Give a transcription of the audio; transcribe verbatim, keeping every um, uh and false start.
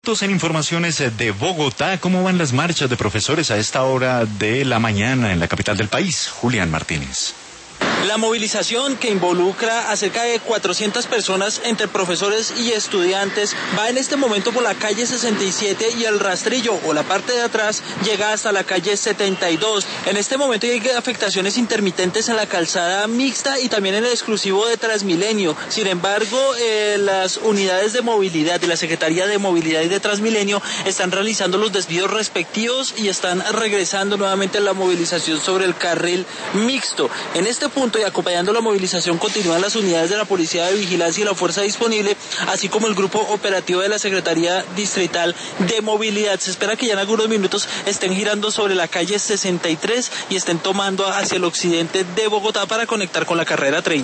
En informaciones de Bogotá, ¿cómo van las marchas de profesores a esta hora de la mañana en la capital del país? Julián Martínez. La movilización, que involucra a cerca de cuatrocientas personas entre profesores y estudiantes, va en este momento por la calle sesenta y siete y el rastrillo o la parte de atrás llega hasta la calle setenta y dos. En este momento hay afectaciones intermitentes en la calzada mixta y también en el exclusivo de Transmilenio. Sin embargo, eh, las unidades de movilidad de la Secretaría de Movilidad y de Transmilenio están realizando los desvíos respectivos y están regresando nuevamente a la movilización sobre el carril mixto. En este punto y acompañando la movilización continúan las unidades de la Policía de Vigilancia y la Fuerza Disponible, así como el grupo operativo de la Secretaría Distrital de Movilidad. Se espera que ya en algunos minutos estén girando sobre la calle sesenta y tres y estén tomando hacia el occidente de Bogotá para conectar con la carrera treinta.